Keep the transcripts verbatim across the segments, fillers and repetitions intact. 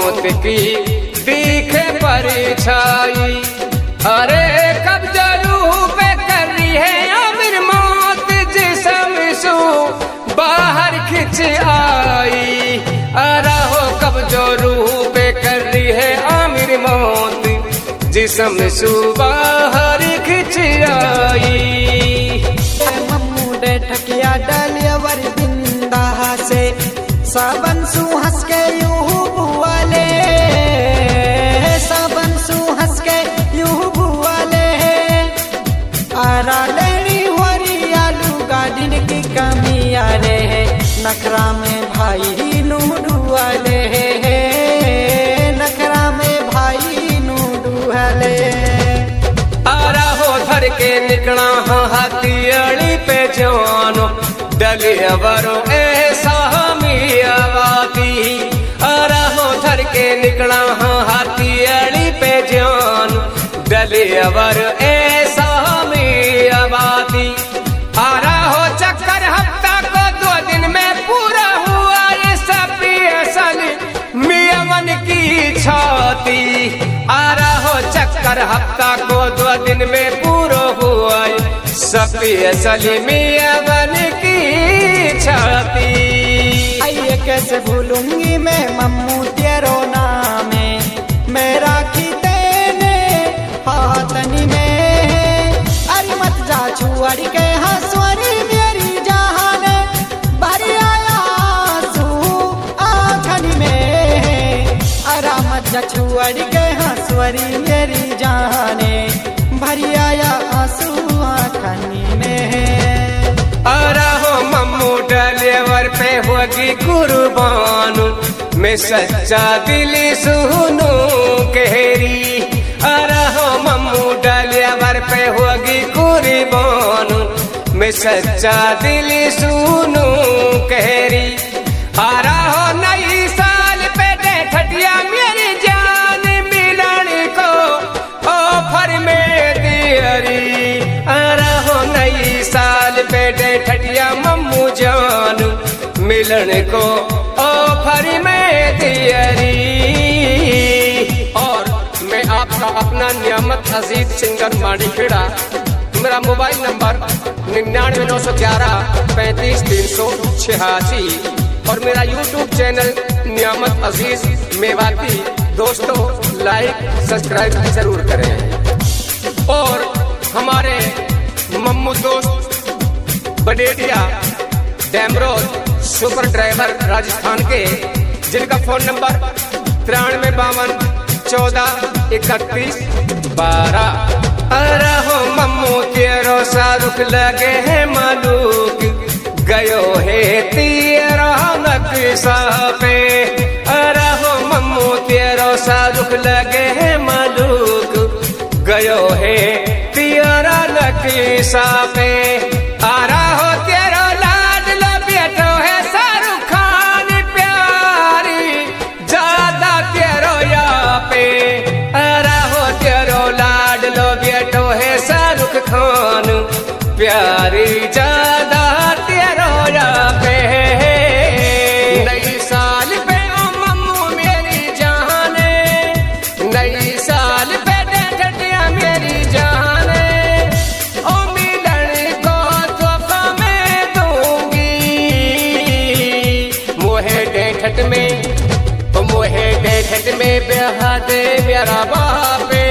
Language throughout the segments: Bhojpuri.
मौत की दिखे परछाई। अरे कब रूह पे कर रही है आमिर मौत, जिस्म सू बाहर खिंच आई। अरे हो कब जो रूह पे कर रही है आमिर मौत, जिस्म सू बाहर खिंच आई। मम्मू डे ठकिया डालिया वर बिंदा से साबन सू हंस के यूं बुआले, साबन सू हंस के यूं बुआले। आरा लेनी वरी आलू गार्डन की कमी आ रहे, नखरा में भाई नू डुआले, नखरा में भाई नू डुआले। आरा हो धर के निकला हथियाली पे जानो, डलिया वरो ऐसा मियावाती। आरा हो धर के निकला हथियाली पे जान, डलिया वरो ऐसा मियावाती। आरा हो चक्कर हफ्ता को दो दिन में पूरा हुआ, ये सब असल मियावन की छाती। आरा हो चक्कर हफ्ता को दो दिन में पूरा हुआ, सपी असल मियावन की छाती। आइए कैसे भूलूंगी मैं मम्मू तेरो नामे, मेरा खीतेने हाथनी में। अरे मत जा छुआड़ी के हंसवारी मेरी जहान, भरी आया आंसू आँखनी में। अरे मत जा छुआड़ी के हंसवारी मेरी जाने, भरी आया आंसू आँखनी में। आरा हो मम्मू डलेवर पे होगी कुर्बान, मैं सच्चा दिल सुनू कहरी। आरा हो मम्मू डलेवर पे होगी कुर्बान, मैं सच्चा दिल सुनू कहरी। आरा हो नई साल पे दे ठटिया मेरी जान, मिलन को ऑफर में दियरी। आरा हो नई साल पे दे ठटिया मम्मू जान, मिलन को ऑफर में दियरी। और मैं आपका अपना नियामत अजीज सिंगर माड़ीखेड़ा, मेरा मोबाइल नंबर निन्यानवे नौ सौ ग्यारह पैंतीस तीन सौ छियासी, और मेरा यूट्यूब चैनल नियामत अजीज मेवाती। दोस्तों लाइक सब्सक्राइब जरूर करें। और हमारे मम्मू दोस्त बडेडिया डैमरोड सुपर ड्राइवर राजस्थान के, जिनका फोन नंबर तिरानवे बावन चौदह इकतीस बारह। अरे हो मम्मू तेरो सारुख लगे है मालूक, गयो है तेरा नक्शा पे। अरे हो मम्मू तेरो सारुख लगे है मालूक, गयो है तेरा नक्शा पे। आरा हो तेरो लाडला बेटो है शाहरुख खान, प्यारी ज्यादा तेरो या पे। आरा हो तेरो लाडलो बेटो है शाहरुख खान, प्यारी ज्यादा तेरो या पे। नई साल पे ओ मम्मू मेरी जाने, नई साल पे दे ठटिया मेरी जाने, ओ मिलन को तोहफा में दूंगी। मोहे दे ठट में, ओ मोहे दे ठट में ब्याह दे मेरा बापे,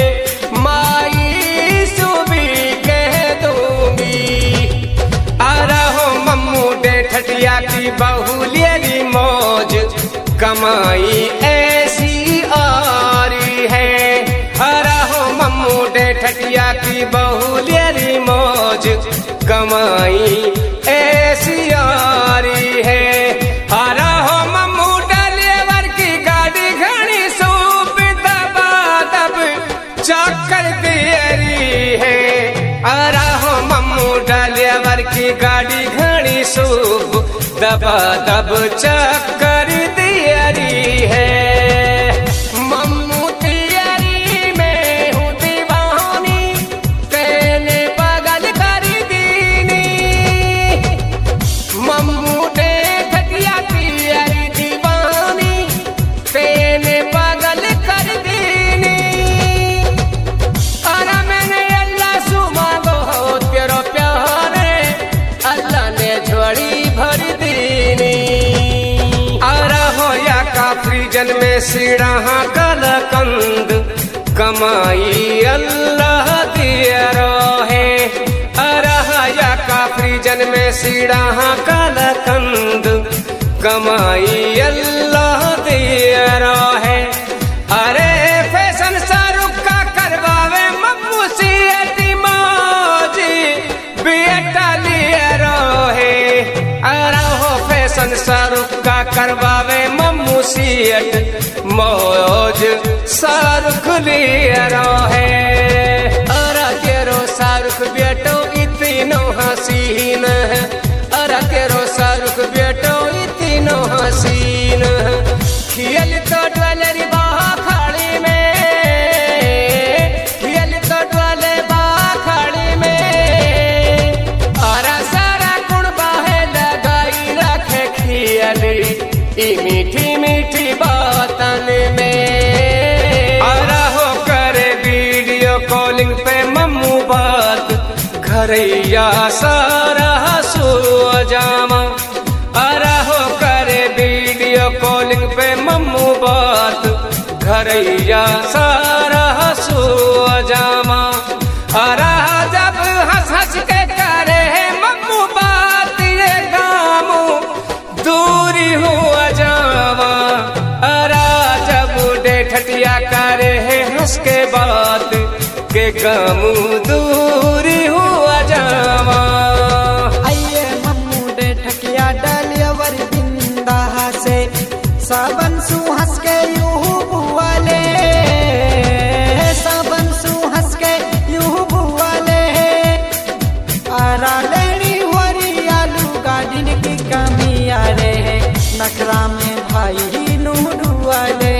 माई सुबी कह दूंगी। आरा हो मम्मू दे ठटिया की बहुलियरी मौज, कमाई ऐसी आ रही है। आरा हो मम्मू दे ठटिया की बहुलियरी मौज, कमाई ऐसी आ रही है। आरा हो मम्मू डलेवर की गाड़ी घड़ी सूप दबा दब चक्कर दियरी है। आरा हो मम्मू डलेवर की गाड़ी घड़ी सूप दबा दब चक्कर दियरी है। मम्मू तियरी में हूँ दीवानी, तेने पागल कर दीनी। मम्मू दे ठटिया तियरी दीवानी, तेने में सीढ़ा कलकंद कमाई अल्लाह दिया रहे। अरहया का फ्रीजन में सीढ़ा कलकंद कमाई अल्लाह दिया रहे। अरे फैशन शाहरुख का करवावे मम्मू सी मौजी बेटा लिया रहे। अरे हो फैशन शाहरुख का करवावे मम्मू सीट मौज शाहरुख लिया रहे। अरे तेरो शाहरुख बेटो इतनो हसीन है। अरे तेरो शाहरुख बेटो इतनो हसीन है। खियल तो ज्वेलरी बाखाड़ी में, खियल तो ज्वेलरी बाखाड़ी में। अरे सारा गुण बाहे लगाई रखे खियली ई मीठी मीठी बातन में। अरे हो करे वीडियो कॉलिंग पे मम्मू बात घरैया सारा सो जामा। अरे हो करे वीडियो कॉलिंग पे मम्मू बात घरैया सारा सो जामा। अरे जब हंस हंस के करे मम्मू बात ये गामू दूरी हुआ जावा। अरे जब डेठटिया करे हंस के बात के गामू दूरी हुआ जावा। आइए मम्मू डेठकिया डलियवर बिंदा से साबन सु हंस के यूं बुआले। साबन सु हंस के यूं बुआले। आरा लेनी वरी आलू गाड़ी की कमी आ रे। नखरा में भाई नूडू वाले।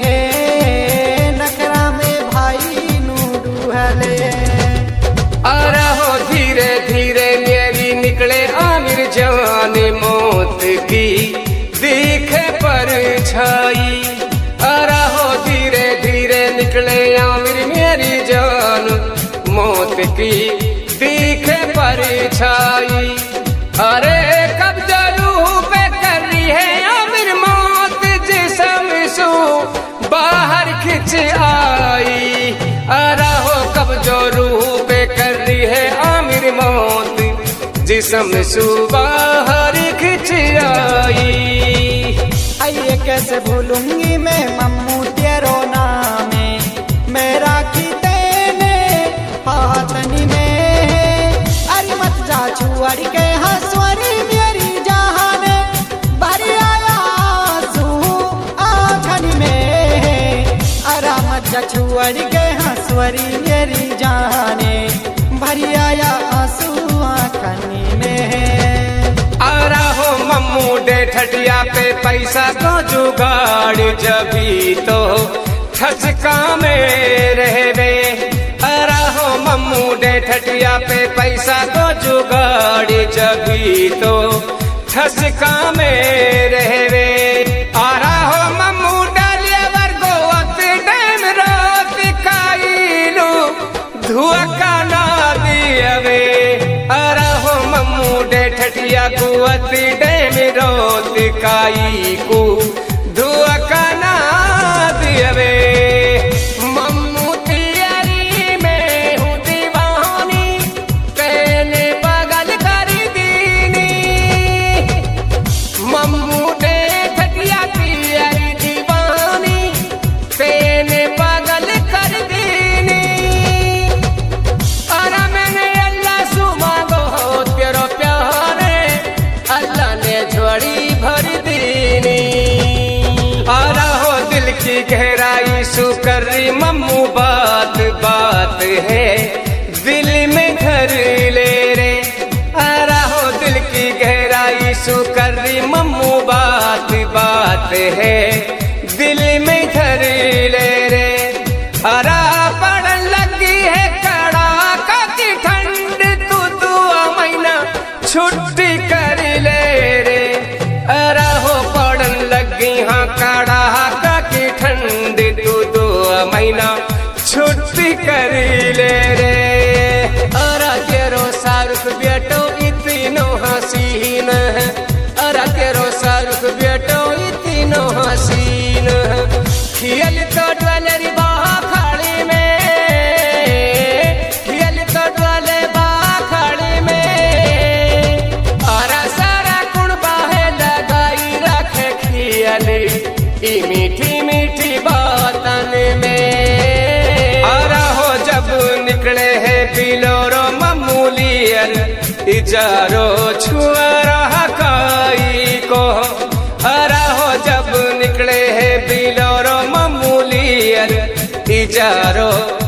नखरा में भाई नूडू वाले। अरे हो धीरे धीरे मेरी निकले आमिर जान मौत की दिखे परछाई। अरे हो धीरे धीरे निकले आमिर मेरी जान मौत की दिखे परछाई। अरे कब रूह पे कर रही है आमिर मौत जिसम सू बाहर खिंच आई। अरे हो कब जो रूह पे कर रही है आमिर मौत जिसम सू बाहर खिंच आई। आइए कैसे भूलूंगी मैं मम्मू तेरो नाम मेरा की तेने हाथनी में। अरे मत जा छुआरी के हंसवारी मेरी जहान भरी आया आंसू आँखनी में। अरे मत जा छुआरी के हंसवारी मेरी जहाने भरी आया आंसू आँखनी में। अरे हो मम्मू डेठटिया पे पैसा तो जुगाड़ जभी तो ठचका में रहवे। अरे हो मम्मू डेठटिया पे पैसा तो जुगाड़ जभी तो ठचका में रहवे। अरे हो मम्मू डालिया वर्गोवत डैम रात काईलू धुआका ना दियवे। अरे हो मम्मू डेठटिया कुवत डैम रोत काई को धुआका ना दियवे। मम्मू तियरी में हूँ दीवानी कहने बगल कर दीनी। मम्मू डेठटिया तियरी दीवानी कहने बगल कर दीनी। अरे मैंने अल्लाह सु मांगो तेरो प्यारे अल्लाह ने झोड़ी भर दीनी। अरे हो दिल की गहराई सु कर रही मम्मू बात बात है दिल में घर ले रे। अरे हो दिल की गहराई सु कर रही मम्मू बात बात है दिल में घर ले रे। अरे पड़न लगी है कड़ाका की ठंड तू तू महीना छुट्टी कर ले रे। अरे हो पड़न लगी हाँ कड़ाका की ठंड तू दो महीना छुट्टी कर ले रे। अरे तेरो शाहरुख बेटो इतनो हसीन है। अरे तेरो शाहरुख बेटो इतनो हसीन इजारो छुआ रहा काई को हरा हो जब निकले है बिलोरो मामूली इजारो